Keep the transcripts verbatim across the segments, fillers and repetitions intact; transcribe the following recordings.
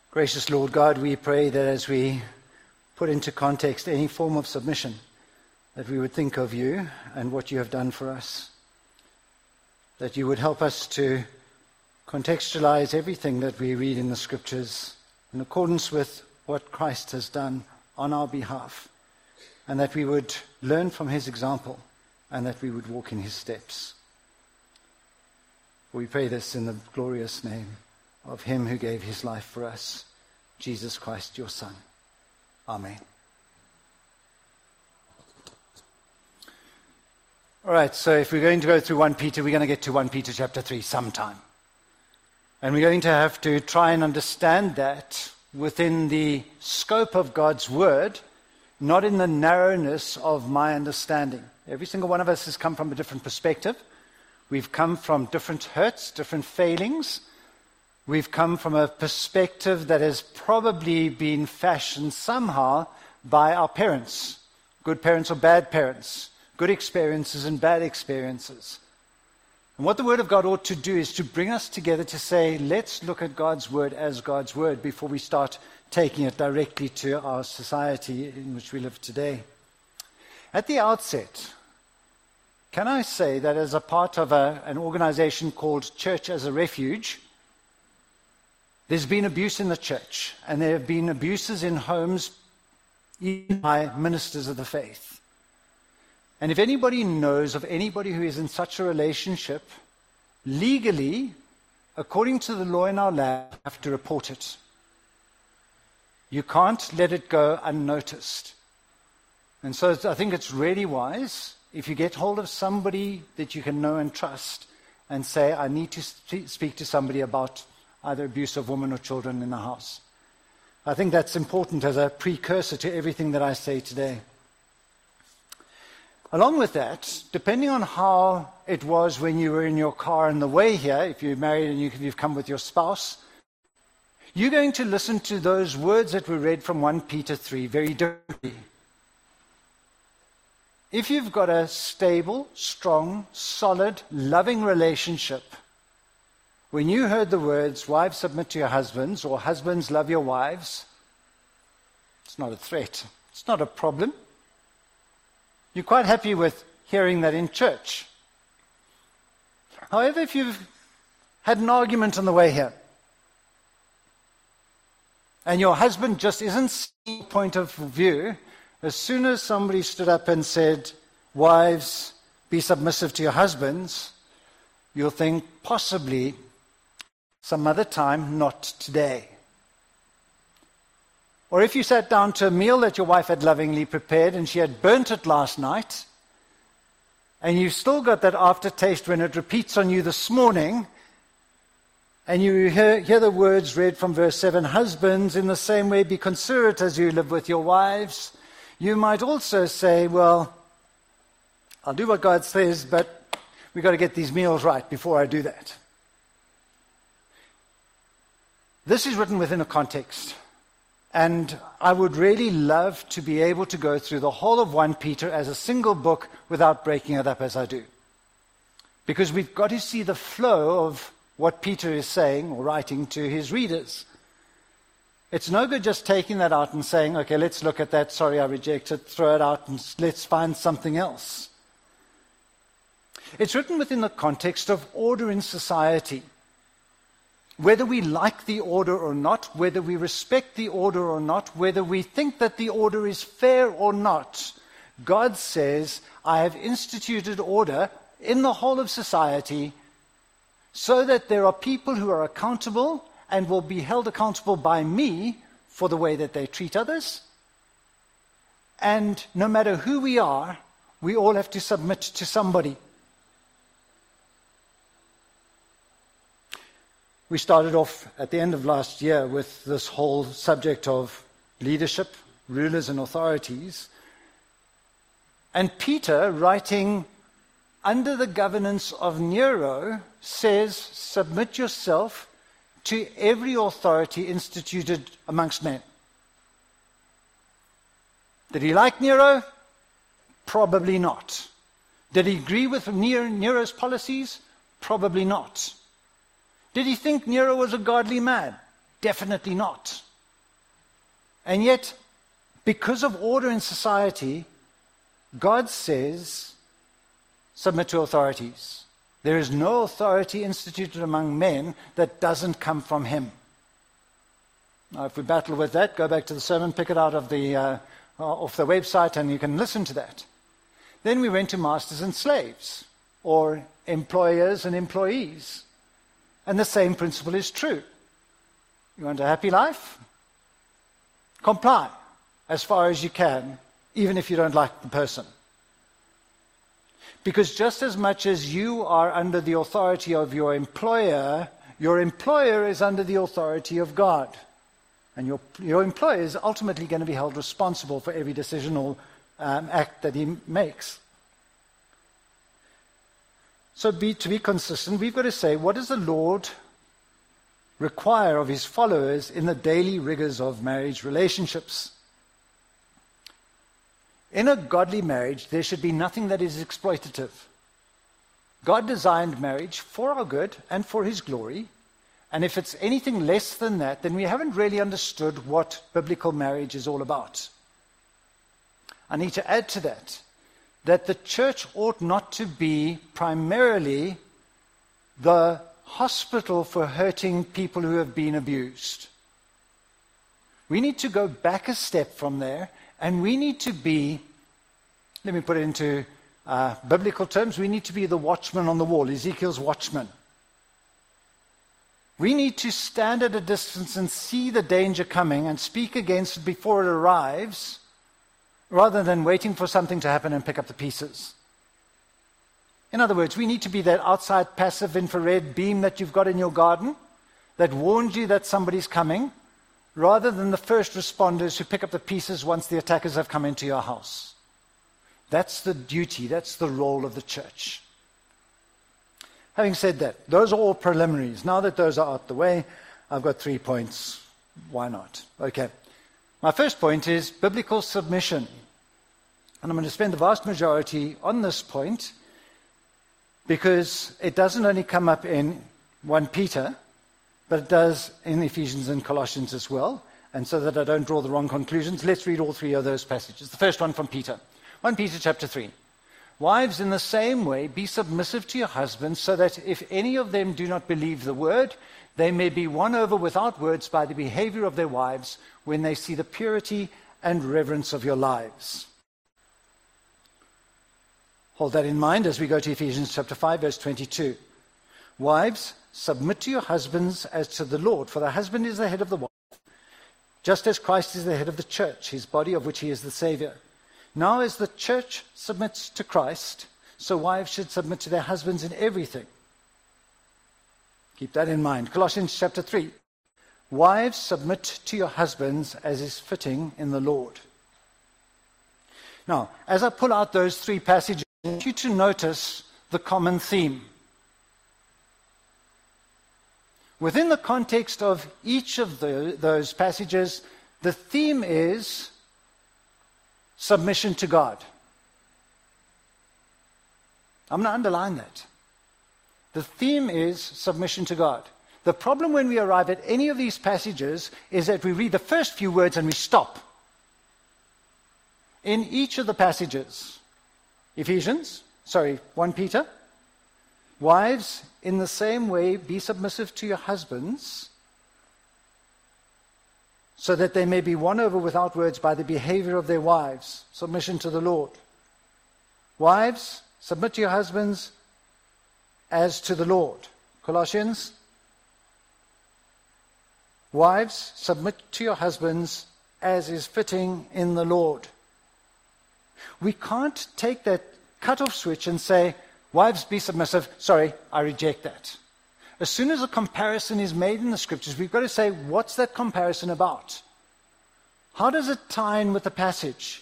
Gracious Lord God, we pray that as we put into context any form of submission, that we would think of you and what you have done for us, that you would help us to contextualize everything that we read in the Scriptures in accordance with what Christ has done on our behalf, and that we would learn from his example and that we would walk in his steps. We pray this in the glorious name of him who gave his life for us, Jesus Christ, your Son. Amen. All right, so if we're going to go through First Peter, we're going to get to First Peter chapter three sometime. And we're going to have to try and understand that within the scope of God's word, not in the narrowness of my understanding. Every single one of us has come from a different perspective. We've come from different hurts, different failings. We've come from a perspective that has probably been fashioned somehow by our parents, good parents or bad parents, good experiences and bad experiences. And what the Word of God ought to do is to bring us together to say, let's look at God's Word as God's Word before we start taking it directly to our society in which we live today. At the outset, can I say that as a part of a, an organization called Church as a Refuge, there's been abuse in the church, and there have been abuses in homes even by ministers of the faith. And if anybody knows of anybody who is in such a relationship, legally, according to the law in our land, you have to report it. You can't let it go unnoticed. And so I think it's really wise if you get hold of somebody that you can know and trust and say, I need to speak to somebody about either abuse of women or children in the house. I think that's important as a precursor to everything that I say today. Along with that, depending on how it was when you were in your car on the way here, if you're married and you've come with your spouse, you're going to listen to those words that were read from First Peter three very differently. If you've got a stable, strong, solid, loving relationship, when you heard the words, wives submit to your husbands, or husbands love your wives, it's not a threat. It's not a problem. You're quite happy with hearing that in church. However, if you've had an argument on the way here, and your husband just isn't seeing the point of view, as soon as somebody stood up and said, wives, be submissive to your husbands, you'll think, possibly, some other time, not today. Or if you sat down to a meal that your wife had lovingly prepared and she had burnt it last night, and you've still got that aftertaste when it repeats on you this morning, and you hear, hear the words read from verse seven, husbands, in the same way be considerate as you live with your wives, you might also say, well, I'll do what God says, but we've got to get these meals right before I do that. This is written within a context. And I would really love to be able to go through the whole of First Peter as a single book without breaking it up as I do. Because we've got to see the flow of what Peter is saying or writing to his readers. It's no good just taking that out and saying, okay, let's look at that, sorry I reject it, throw it out and let's find something else. It's written within the context of order in society. Whether we like the order or not, whether we respect the order or not, whether we think that the order is fair or not, God says, I have instituted order in the whole of society so that there are people who are accountable and will be held accountable by me for the way that they treat others. And no matter who we are, we all have to submit to somebody. We started off at the end of last year with this whole subject of leadership, rulers and authorities. And Peter, writing under the governance of Nero, says, submit yourself to every authority instituted amongst men. Did he like Nero? Probably not. Did he agree with Nero's policies? Probably not. Did he think Nero was a godly man? Definitely not. And yet, because of order in society, God says, submit to authorities. There is no authority instituted among men that doesn't come from him. Now, if we battle with that, go back to the sermon, pick it out of the, uh, off the website, and you can listen to that. Then we went to masters and slaves, or employers and employees. And the same principle is true. You want a happy life? Comply as far as you can, even if you don't like the person. Because just as much as you are under the authority of your employer, your employer is under the authority of God. And your, your employer is ultimately going to be held responsible for every decision or um, act that he makes. So be, to be consistent, we've got to say, what does the Lord require of his followers in the daily rigors of marriage relationships? In a godly marriage, there should be nothing that is exploitative. God designed marriage for our good and for his glory. And if it's anything less than that, then we haven't really understood what biblical marriage is all about. I need to add to that, that the church ought not to be primarily the hospital for hurting people who have been abused. We need to go back a step from there, and we need to be, let me put it into uh, biblical terms, we need to be the watchman on the wall, Ezekiel's watchman. We need to stand at a distance and see the danger coming and speak against it before it arrives, rather than waiting for something to happen and pick up the pieces. In other words, we need to be that outside passive infrared beam that you've got in your garden that warns you that somebody's coming, rather than the first responders who pick up the pieces once the attackers have come into your house. That's the duty, that's the role of the church. Having said that, those are all preliminaries. Now that those are out the way, I've got three points. Why not? Okay. My first point is biblical submission. And I'm going to spend the vast majority on this point because it doesn't only come up in First Peter, but it does in Ephesians and Colossians as well. And so that I don't draw the wrong conclusions, let's read all three of those passages. The first one from Peter. First Peter chapter three. Wives, in the same way, be submissive to your husbands, so that if any of them do not believe the word, they may be won over without words by the behavior of their wives when they see the purity and reverence of your lives. Hold that in mind as we go to Ephesians chapter five, verse twenty-two. Wives, submit to your husbands as to the Lord, for the husband is the head of the wife, just as Christ is the head of the church, his body, of which he is the Savior. Now as the church submits to Christ, so wives should submit to their husbands in everything. Keep that in mind. Colossians chapter three. Wives, submit to your husbands as is fitting in the Lord. Now, as I pull out those three passages, I want you to notice the common theme. Within the context of each of the, those passages, the theme is submission to God. I'm going to underline that. The theme is submission to God. The problem when we arrive at any of these passages is that we read the first few words and we stop. In each of the passages, Ephesians, sorry, First Peter, wives, in the same way, be submissive to your husbands, so that they may be won over without words by the behavior of their wives. Submission to the Lord. Wives, submit to your husbands as to the Lord. Colossians. Wives, submit to your husbands as is fitting in the Lord. We can't take that cut-off switch and say, wives, be submissive. Sorry, I reject that. As soon as a comparison is made in the scriptures, we've got to say, what's that comparison about? How does it tie in with the passage?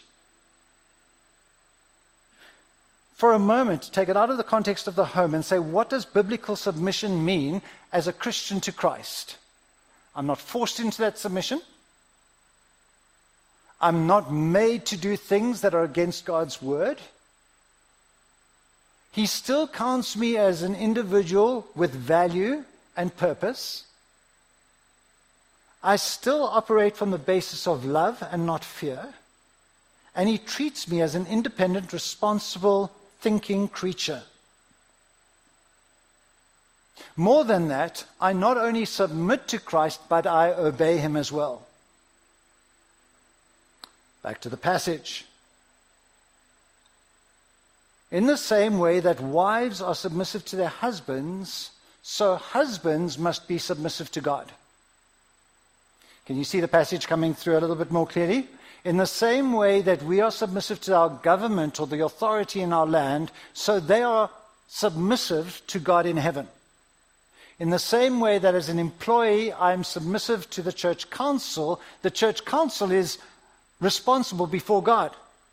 For a moment, take it out of the context of the home and say, what does biblical submission mean as a Christian to Christ? I'm not forced into that submission. I'm not made to do things that are against God's word. He still counts me as an individual with value and purpose. I still operate from the basis of love and not fear, and he treats me as an independent, responsible, thinking creature. More than that, I not only submit to Christ, but I obey him as well. Back to the passage. In the same way that wives are submissive to their husbands, so husbands must be submissive to God. Can you see the passage coming through a little bit more clearly? In the same way that we are submissive to our government or the authority in our land, so they are submissive to God in heaven. In the same way that as an employee, I am submissive to the church council, the church council is responsible before God.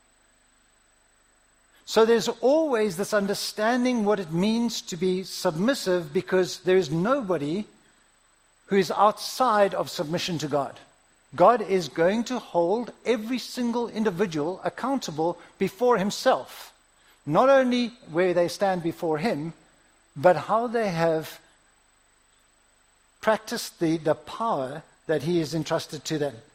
So there's always this understanding what it means to be submissive, because there is nobody who is outside of submission to God. God is going to hold every single individual accountable before himself, not only where they stand before him, but how they have practiced the, the power that he has entrusted to them.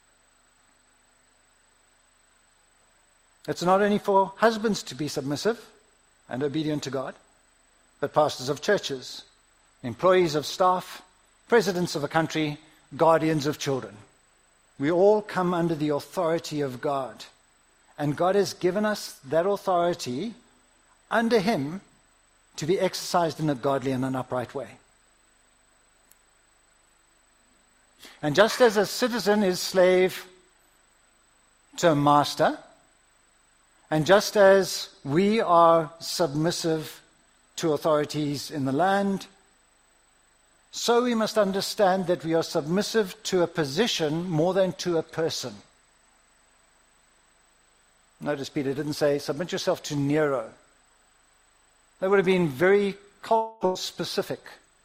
It's not only for husbands to be submissive and obedient to God, but pastors of churches, employees of staff, presidents of a country, guardians of children. We all come under the authority of God. And God has given us that authority under him to be exercised in a godly and an upright way. And just as a citizen is slave to a master, and just as we are submissive to authorities in the land, so we must understand that we are submissive to a position more than to a person. Notice Peter didn't say, submit yourself to Nero. That would have been very cultural specific.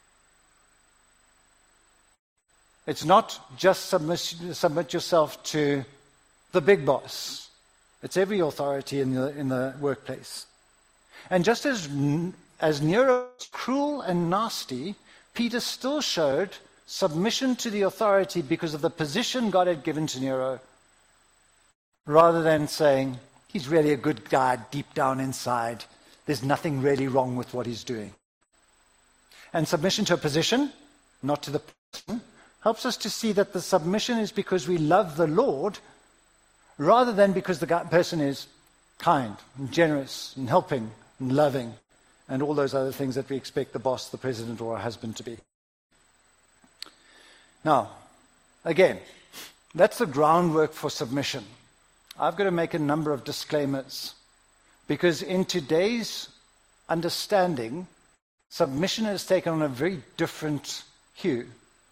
It's not just submit, submit yourself to the big boss. It's every authority in the, in the workplace. And just as, as Nero was cruel and nasty, Peter still showed submission to the authority because of the position God had given to Nero, rather than saying, he's really a good guy deep down inside. There's nothing really wrong with what he's doing. And submission to a position, not to the person, helps us to see that the submission is because we love the Lord, rather than because the person is kind and generous and helping and loving and all those other things that we expect the boss, the president, or a husband to be. Now, again, that's the groundwork for submission. I've got to make a number of disclaimers, because in today's understanding, submission has taken on a very different hue.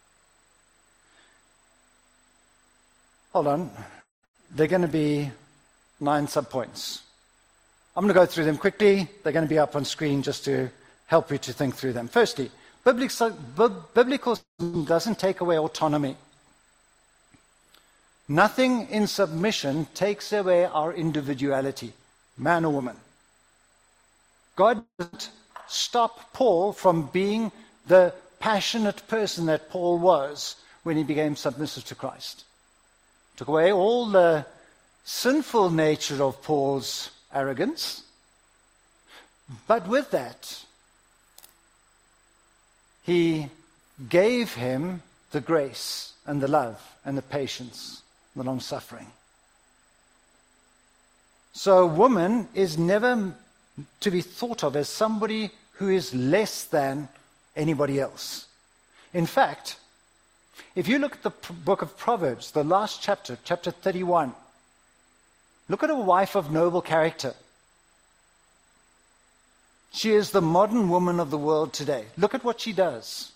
Hold on. They're going to be nine subpoints. I'm going to go through them quickly. They're going to be up on screen just to help you to think through them. Firstly, biblical, biblical doesn't take away autonomy. Nothing in submission takes away our individuality, man or woman. God didn't stop Paul from being the passionate person that Paul was when he became submissive to Christ. Took away all the sinful nature of Paul's arrogance. But with that, he gave him the grace and the love and the patience and the long-suffering. So a woman is never to be thought of as somebody who is less than anybody else. In fact, if you look at the book of Proverbs, the last chapter, chapter thirty-one, look at a wife of noble character. She is the modern woman of the world today. Look at what she does.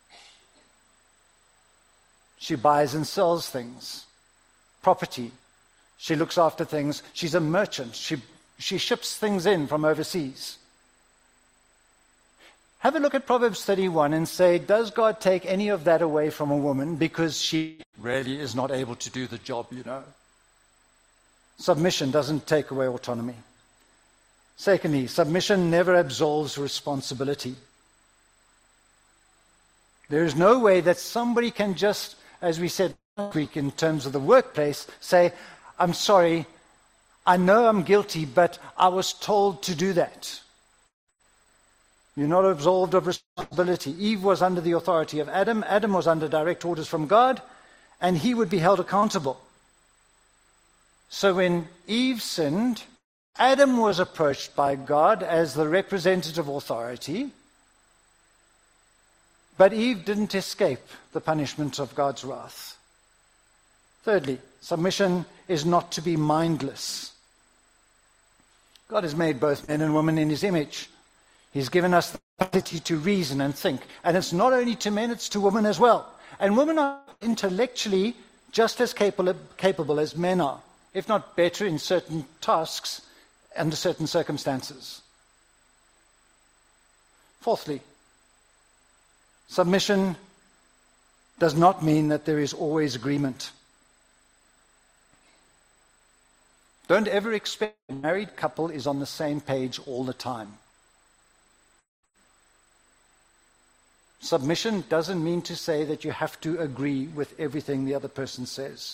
She buys and sells things, property. She looks after things. She's a merchant. She, she ships things in from overseas. Have a look at Proverbs thirty-one and say, does God take any of that away from a woman because she really is not able to do the job, you know? Submission doesn't take away autonomy. Secondly, submission never absolves responsibility. There is no way that somebody can just as we said last week in terms of the workplace, say, I'm sorry, I know I'm guilty, but I was told to do that. You're not absolved of responsibility. Eve was under the authority of Adam. Adam was under direct orders from God, and he would be held accountable. So when Eve sinned, Adam was approached by God as the representative authority, but Eve didn't escape the punishment of God's wrath. Thirdly, submission is not to be mindless. God has made both men and women in his image. He's given us the ability to reason and think. And it's not only to men, it's to women as well. And women are intellectually just as capable, capable as men are, if not better in certain tasks under certain circumstances. Fourthly, submission does not mean that there is always agreement. Don't ever expect a married couple is on the same page all the time. Submission doesn't mean to say that you have to agree with everything the other person says.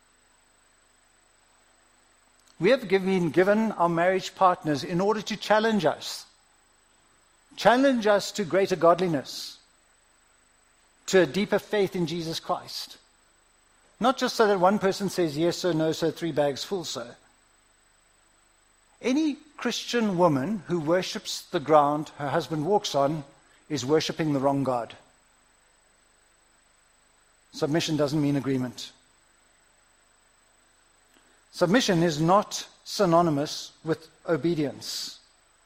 We have been given our marriage partners in order to challenge us. Challenge us to greater godliness, to a deeper faith in Jesus Christ. Not just so that one person says yes sir, no sir, three bags full sir. Any Christian woman who worships the ground her husband walks on is worshipping the wrong God. Submission doesn't mean agreement. Submission is not synonymous with obedience.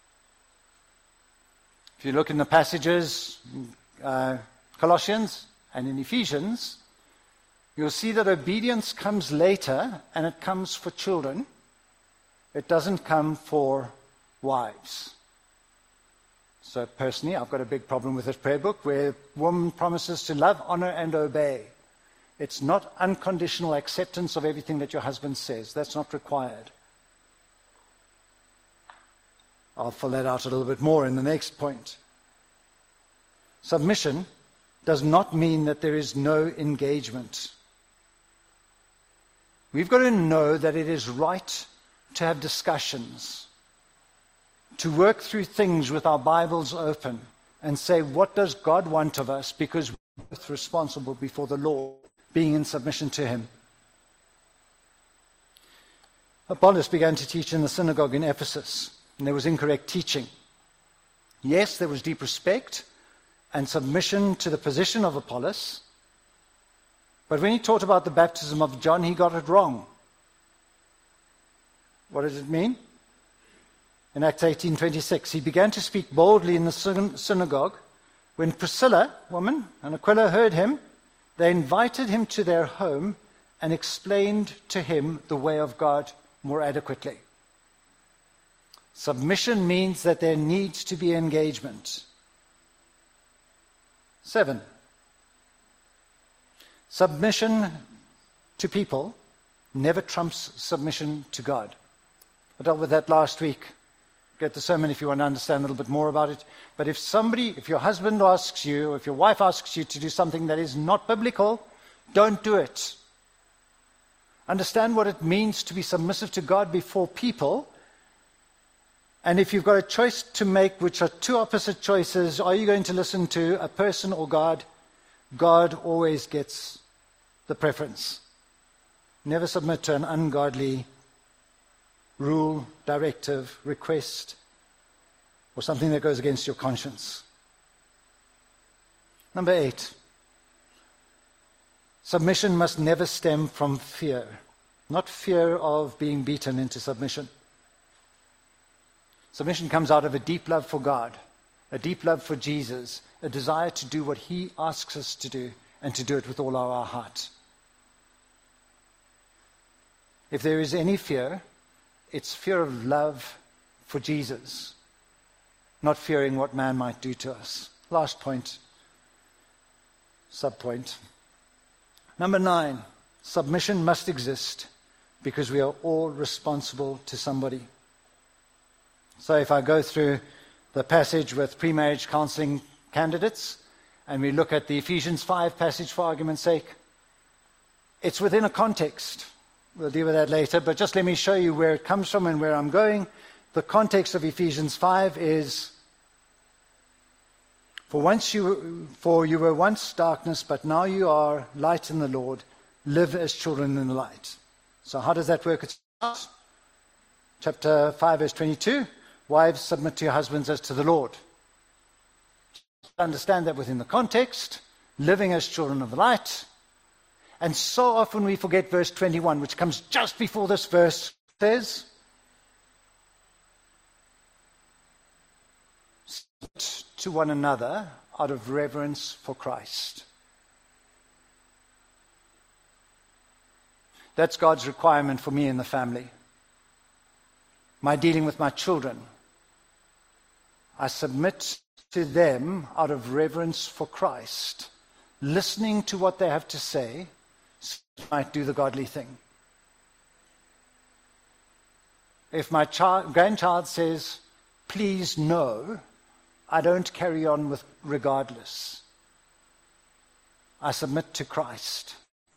If you look in the passages, uh, Colossians and in Ephesians, you'll see that obedience comes later, and it comes for children. It doesn't come for wives. So personally, I've got a big problem with this prayer book where a woman promises to love, honor, and obey. It's not unconditional acceptance of everything that your husband says. That's not required. I'll fill that out a little bit more in the next point. Submission does not mean that there is no engagement. We've got to know that it is right to have discussions, to work through things with our Bibles open and say, what does God want of us? Because we're both responsible before the Lord, being in submission to him. Apollos began to teach in the synagogue in Ephesus, and there was incorrect teaching. Yes, there was deep respect and submission to the position of Apollos, but when he taught about the baptism of John, he got it wrong. What does it mean? In Acts eighteen twenty-six, he began to speak boldly in the synagogue. When Priscilla, woman, and Aquila heard him, they invited him to their home and explained to him the way of God more adequately. Submission means that there needs to be engagement. Seven, submission to people never trumps submission to God. I dealt with that last week. Get the sermon if you want to understand a little bit more about it. But if somebody, if your husband asks you, or if your wife asks you to do something that is not biblical, don't do it. Understand what it means to be submissive to God before people. And if you've got a choice to make, which are two opposite choices, are you going to listen to a person or God? God always gets the preference. Never submit to an ungodly rule, directive, request, or something that goes against your conscience. Number eight, submission must never stem from fear, not fear of being beaten into submission. Submission comes out of a deep love for God, a deep love for Jesus, a desire to do what he asks us to do, and to do it with all our heart. If there is any fear, it's fear of love for Jesus, not fearing what man might do to us. Last point, sub-point. Number nine, submission must exist because we are all responsible to somebody. So if I go through the passage with pre-marriage counseling candidates, and we look at the Ephesians five passage for argument's sake, it's within a context. We'll deal with that later, but just let me show you where it comes from and where I'm going. The context of Ephesians five is, For once you, for you were once darkness, but now you are light in the Lord. Live as children in the light. So how does that work? It's chapter five, verse twenty-two. Wives, submit to your husbands as to the Lord. Understand that within the context, living as children of the light. And so often we forget verse twenty-one, which comes just before this verse, says, submit to one another out of reverence for Christ. That's God's requirement for me in the family. My dealing with my children. I submit to them out of reverence for Christ, listening to what they have to say, so I might do the godly thing. If my child, grandchild says, please no, I don't carry on with regardless. I submit to Christ.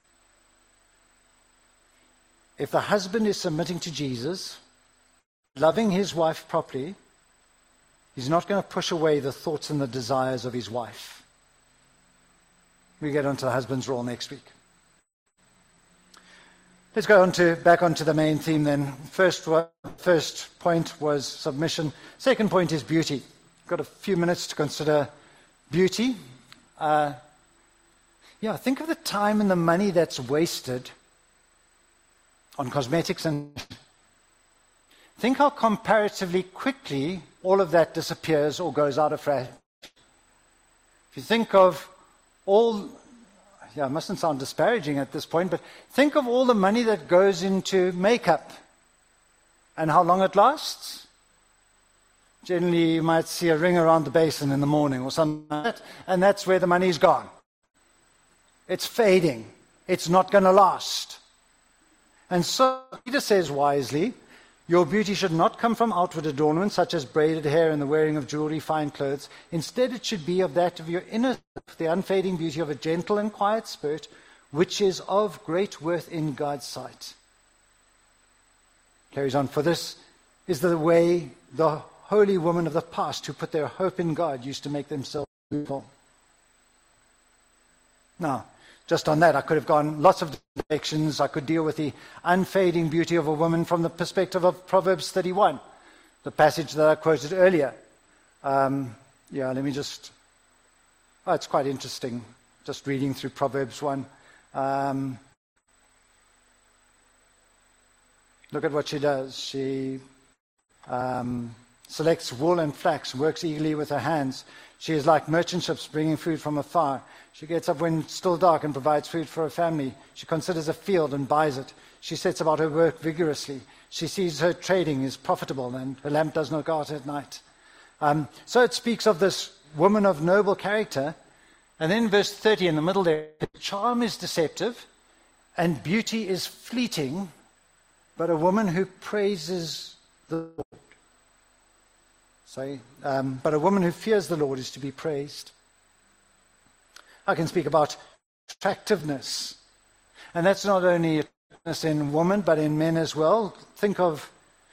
If the husband is submitting to Jesus, loving his wife properly, he's not going to push away the thoughts and the desires of his wife. We get onto the husband's role next week. Let's go on to, back onto the main theme then. First, first point was submission. Second point is beauty. Got a few minutes to consider beauty. Uh, yeah, think of the time and the money that's wasted on cosmetics, and think how comparatively quickly all of that disappears or goes out of fashion. If you think of all, yeah, it mustn't sound disparaging at this point, but think of all the money that goes into makeup and how long it lasts. Generally, you might see a ring around the basin in the morning or something like that, and that's where the money's gone. It's fading. It's not going to last. And so Peter says wisely, your beauty should not come from outward adornments, such as braided hair and the wearing of jewelry, fine clothes. Instead, it should be of that of your inner, the unfading beauty of a gentle and quiet spirit, which is of great worth in God's sight. Carries on, for this is the way the holy women of the past who put their hope in God used to make themselves beautiful. Now, just on that, I could have gone lots of directions. I could deal with the unfading beauty of a woman from the perspective of Proverbs thirty-one, the passage that I quoted earlier. Um, yeah, let me just... Oh, it's quite interesting, just reading through Proverbs one. Um, look at what she does. She um, selects wool and flax, works eagerly with her hands. She is like merchant ships bringing food from afar. She gets up when it's still dark and provides food for her family. She considers a field and buys it. She sets about her work vigorously. She sees her trading is profitable and her lamp does not go out at night. Um, so it speaks of this woman of noble character. And then verse thirty in the middle there, charm is deceptive and beauty is fleeting, but a woman who praises the Lord. Sorry, um, but a woman who fears the Lord is to be praised. I can speak about attractiveness. And that's not only attractiveness in women, but in men as well. Think of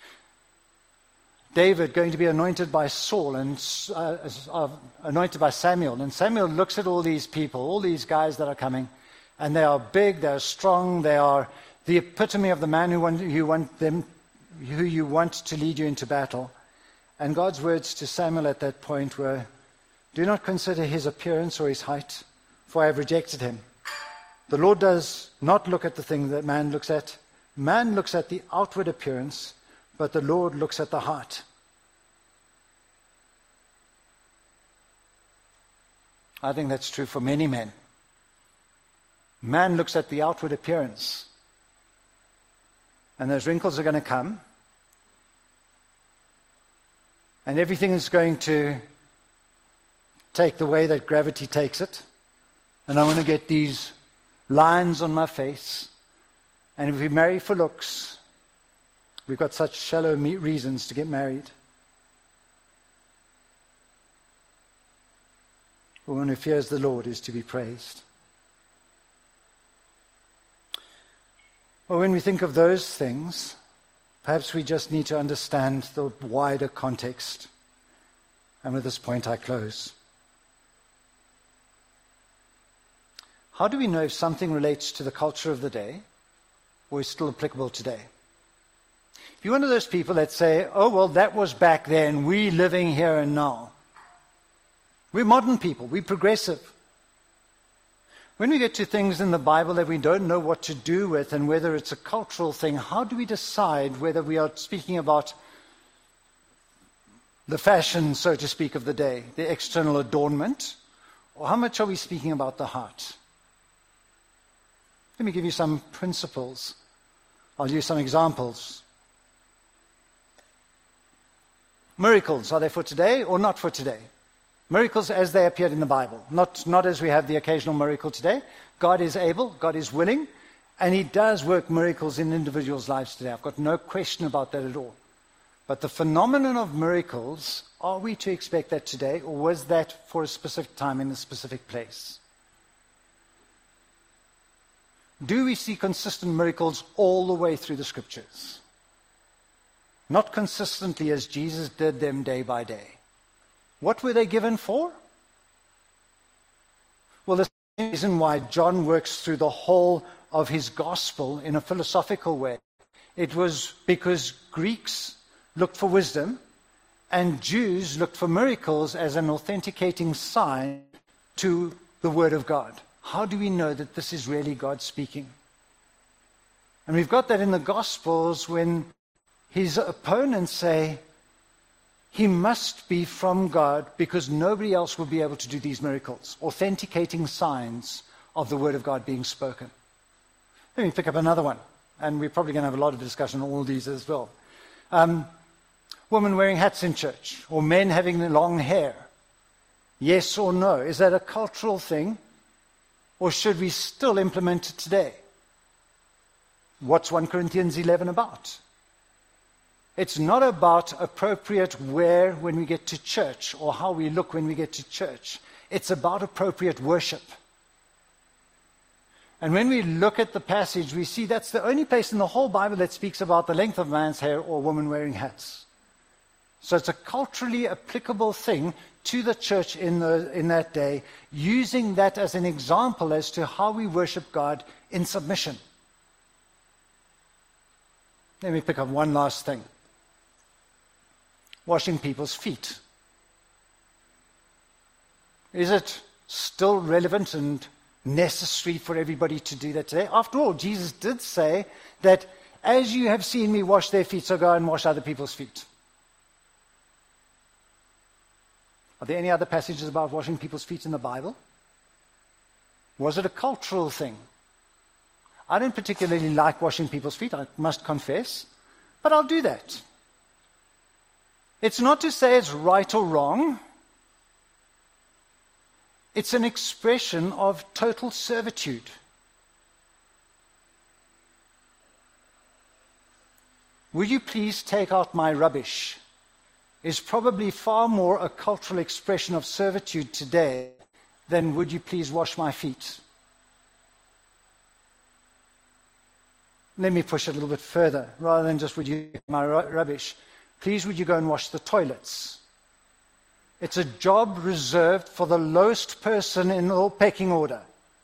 David going to be anointed by Saul and uh, uh, anointed by Samuel. And Samuel looks at all these people, all these guys that are coming, and they are big, they're strong, they are the epitome of the man who want, you want them, who you want to lead you into battle. And God's words to Samuel at that point were, do not consider his appearance or his height, for I have rejected him. The Lord does not look at the thing that man looks at. Man looks at the outward appearance, but the Lord looks at the heart. I think that's true for many men. Man looks at the outward appearance, and those wrinkles are going to come, and everything is going to take the way that gravity takes it. And I want to get these lines on my face. And if we marry for looks, we've got such shallow reasons to get married. The one who fears the Lord is to be praised. Well, when we think of those things, perhaps we just need to understand the wider context. And with this point, I close. How do we know if something relates to the culture of the day or is still applicable today? If you're one of those people that say, oh, well, that was back then, we living here and now. We're modern people, we're progressive. When we get to things in the Bible that we don't know what to do with and whether it's a cultural thing, how do we decide whether we are speaking about the fashion, so to speak, of the day, the external adornment, or how much are we speaking about the heart? Let me give you some principles. I'll use some examples. Miracles, are they for today or not for today? Miracles as they appeared in the Bible, not, not as we have the occasional miracle today. God is able, God is willing, and He does work miracles in individuals' lives today. I've got no question about that at all. But the phenomenon of miracles, are we to expect that today, or was that for a specific time in a specific place? Do we see consistent miracles all the way through the Scriptures? Not consistently as Jesus did them day by day. What were they given for? Well, the reason why John works through the whole of his gospel in a philosophical way. It was because Greeks looked for wisdom and Jews looked for miracles as an authenticating sign to the Word of God. How do we know that this is really God speaking? And we've got that in the Gospels when his opponents say, he must be from God because nobody else will be able to do these miracles, authenticating signs of the Word of God being spoken. Let me pick up another one, and we're probably going to have a lot of discussion on all these as well. Um, women wearing hats in church, or men having long hair. Yes or no? Is that a cultural thing, or should we still implement it today? What's First Corinthians eleven about? It's not about appropriate wear when we get to church or how we look when we get to church. It's about appropriate worship. And when we look at the passage, we see that's the only place in the whole Bible that speaks about the length of man's hair or women wearing hats. So it's a culturally applicable thing to the church in, the, in that day, using that as an example as to how we worship God in submission. Let me pick up one last thing. Washing people's feet. Is it still relevant and necessary for everybody to do that today? After all, Jesus did say that as you have seen me wash their feet, so go and wash other people's feet. Are there any other passages about washing people's feet in the Bible? Was it a cultural thing? I don't particularly like washing people's feet, I must confess, but I'll do that. It's not to say it's right or wrong. It's an expression of total servitude. Will you please take out my rubbish? Is probably far more a cultural expression of servitude today than would you please wash my feet? Let me push it a little bit further. Rather than just would you take my ru- rubbish, please would you go and wash the toilets? It's a job reserved for the lowest person in the pecking order.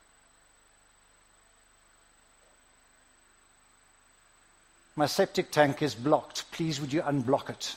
My septic tank is blocked. Please would you unblock it?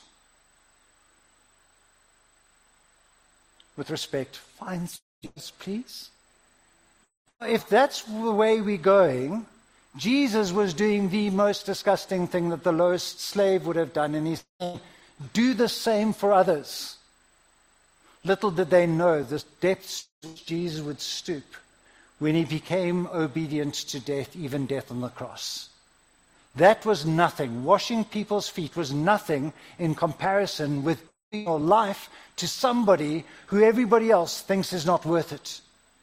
With respect, fine, please. If that's the way we're going, Jesus was doing the most disgusting thing that the lowest slave would have done, and he said, do the same for others. Little did they know the depths to which Jesus would stoop when he became obedient to death, even death on the cross. That was nothing. Washing people's feet was nothing in comparison with giving your life to somebody who everybody else thinks is not worth it.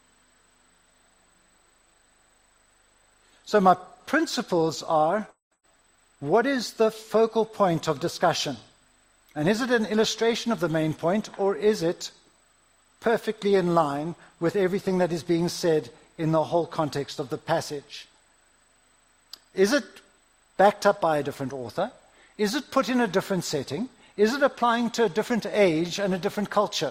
So my principles are, what is the focal point of discussion? And is it an illustration of the main point, or is it perfectly in line with everything that is being said in the whole context of the passage? Is it backed up by a different author? Is it put in a different setting? Is it applying to a different age and a different culture?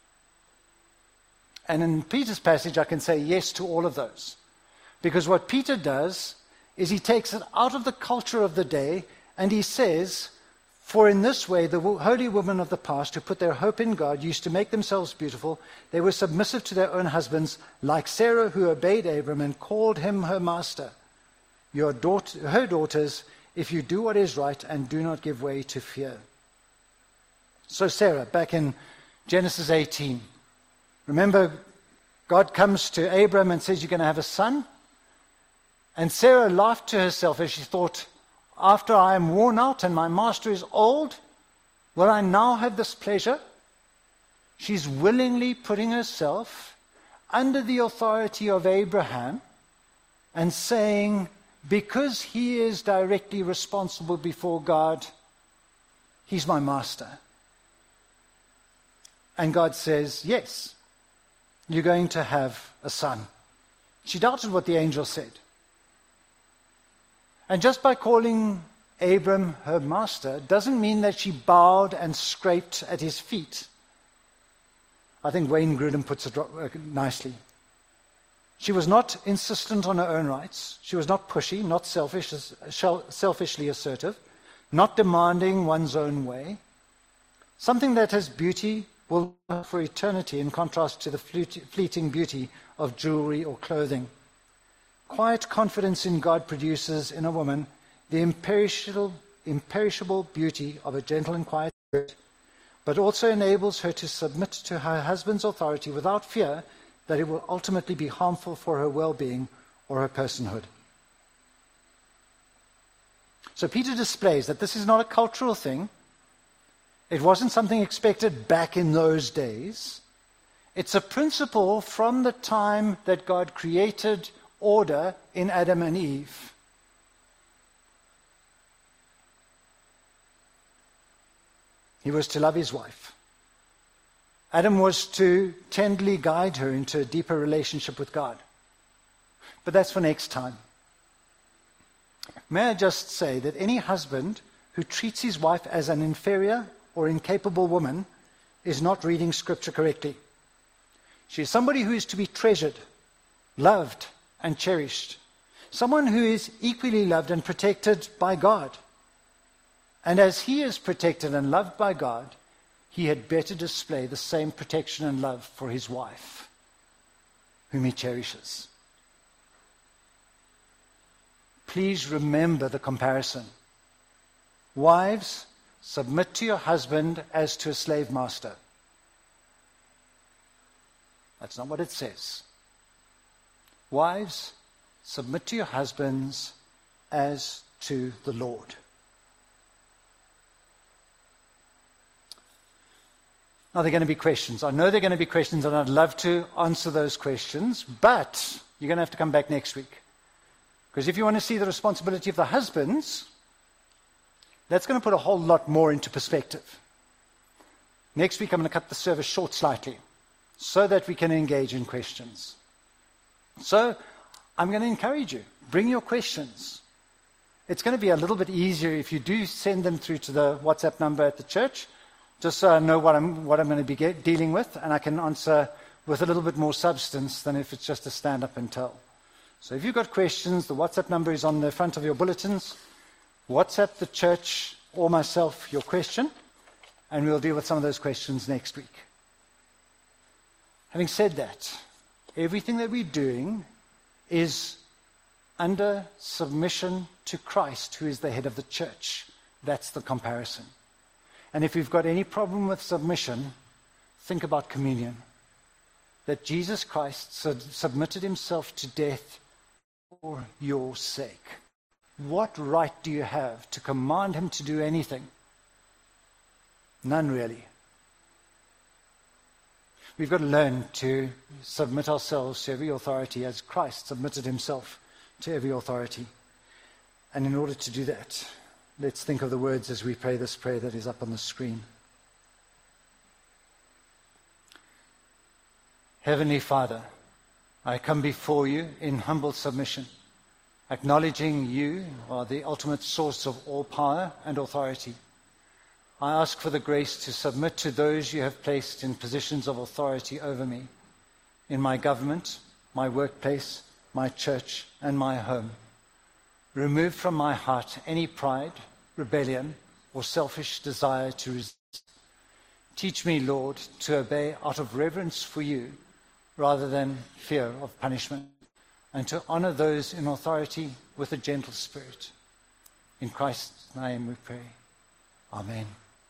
And in Peter's passage, I can say yes to all of those. Because what Peter does is he takes it out of the culture of the day and he says, for in this way, the holy women of the past who put their hope in God used to make themselves beautiful. They were submissive to their own husbands, like Sarah who obeyed Abram and called him her master. Your daughter, her daughters, if you do what is right and do not give way to fear. So Sarah, back in Genesis eighteen, remember God comes to Abram and says, you're going to have a son. And Sarah laughed to herself as she thought, after I am worn out and my master is old, will I now have this pleasure? She's willingly putting herself under the authority of Abraham and saying, because he is directly responsible before God, he's my master. And God says, yes, you're going to have a son. She doubted what the angel said. And just by calling Abram her master doesn't mean that she bowed and scraped at his feet. I think Wayne Grudem puts it nicely. She was not insistent on her own rights. She was not pushy, not selfish, selfishly assertive, not demanding one's own way. Something that has beauty will last for eternity in contrast to the fleeting beauty of jewelry or clothing. Quiet confidence in God produces in a woman the imperishable, imperishable beauty of a gentle and quiet spirit, but also enables her to submit to her husband's authority without fear that it will ultimately be harmful for her well-being or her personhood. So Peter displays that this is not a cultural thing. It wasn't something expected back in those days. It's a principle from the time that God created order in Adam and Eve. He was to love his wife. Adam was to tenderly guide her into a deeper relationship with God. But that's for next time. May I just say that any husband who treats his wife as an inferior or incapable woman is not reading Scripture correctly. She is somebody who is to be treasured, loved, and cherished. Someone who is equally loved and protected by God. And as he is protected and loved by God, he had better display the same protection and love for his wife, whom he cherishes. Please remember the comparison. Wives, submit to your husband as to a slave master. That's not what it says. Wives, submit to your husbands as to the Lord. Now, there are going to be questions. I know there are going to be questions, and I'd love to answer those questions, but you're going to have to come back next week. Because if you want to see the responsibility of the husbands, that's going to put a whole lot more into perspective. Next week, I'm going to cut the service short slightly so that we can engage in questions. So, I'm going to encourage you. Bring your questions. It's going to be a little bit easier if you do send them through to the WhatsApp number at the church, just so I know what I'm, what I'm going to be get, dealing with, and I can answer with a little bit more substance than if it's just a stand up and tell. So if you've got questions, the WhatsApp number is on the front of your bulletins. WhatsApp the church or myself your question, and we'll deal with some of those questions next week. Having said that, everything that we're doing is under submission to Christ, who is the head of the church. That's the comparison. And if you've got any problem with submission, think about communion. That Jesus Christ submitted himself to death for your sake. What right do you have to command him to do anything? None, really. We've got to learn to submit ourselves to every authority as Christ submitted himself to every authority. And in order to do that, let's think of the words as we pray this prayer that is up on the screen. Heavenly Father, I come before you in humble submission. acknowledging you are the ultimate source of all power and authority. I ask for the grace to submit to those you have placed in positions of authority over me, in my government, my workplace, my church, and my home. Remove from my heart any pride, rebellion, or selfish desire to resist. Teach me, Lord, to obey out of reverence for you rather than fear of punishment, and to honor those in authority with a gentle spirit. In Christ's name we pray. Amen.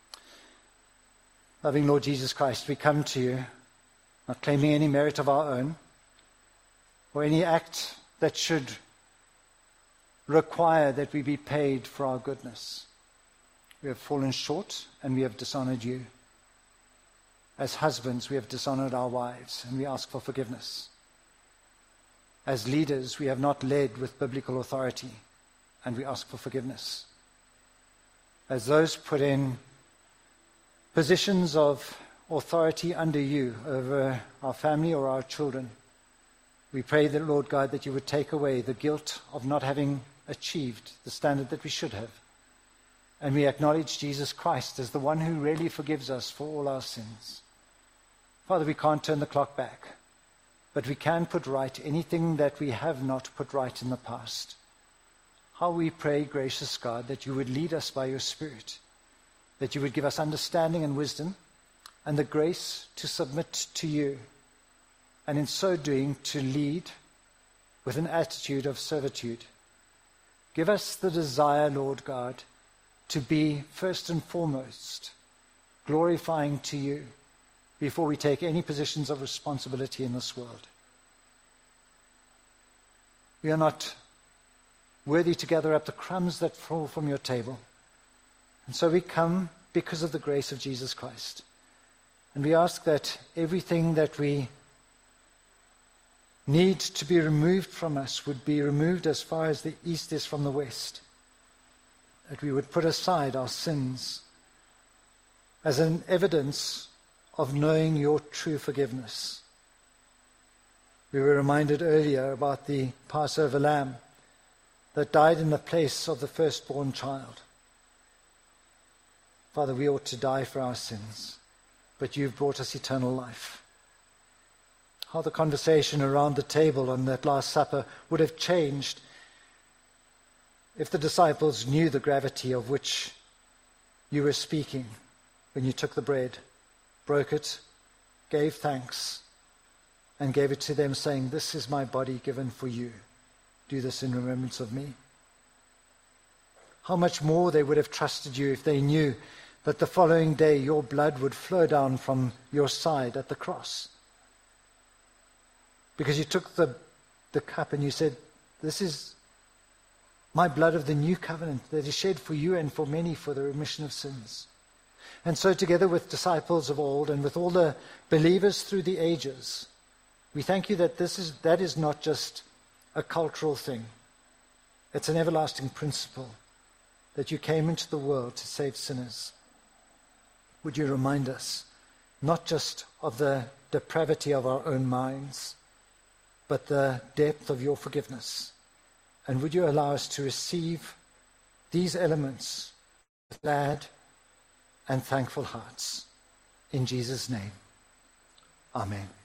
Loving Lord Jesus Christ, we come to you, not claiming any merit of our own, or any act that should require that we be paid for our goodness. We have fallen short and we have dishonored you. As husbands, we have dishonored our wives and we ask for forgiveness. As leaders, we have not led with biblical authority and we ask for forgiveness. As those put in positions of authority under you over our family or our children, we pray that, Lord God, that you would take away the guilt of not having achieved the standard that we should have. And we acknowledge Jesus Christ as the one who really forgives us for all our sins. Father, we can't turn the clock back, but we can put right anything that we have not put right in the past. How we pray, gracious God, that you would lead us by your Spirit, that you would give us understanding and wisdom and the grace to submit to you, and in so doing to lead with an attitude of servitude. Give us the desire, Lord God, to be first and foremost glorifying to you before we take any positions of responsibility in this world. We are not worthy to gather up the crumbs that fall from your table. And so we come because of the grace of Jesus Christ. And we ask that everything that we need to be removed from us would be removed as far as the east is from the west. That we would put aside our sins as an evidence of knowing your true forgiveness. We were reminded earlier about the Passover lamb that died in the place of the firstborn child. Father, we ought to die for our sins, but you've brought us eternal life. How the conversation around the table on that Last Supper would have changed if the disciples knew the gravity of which you were speaking when you took the bread, broke it, gave thanks, and gave it to them, saying, "This is my body given for you. Do this in remembrance of me." How much more they would have trusted you if they knew that the following day your blood would flow down from your side at the cross. Because you took the, the cup and you said, "This is my blood of the new covenant that is shed for you and for many for the remission of sins." And so together with disciples of old and with all the believers through the ages, we thank you that this is that is not just a cultural thing. It's an everlasting principle that you came into the world to save sinners. Would you remind us not just of the depravity of our own minds, but the depth of your forgiveness? And would you allow us to receive these elements with glad and thankful hearts? In Jesus' name, amen.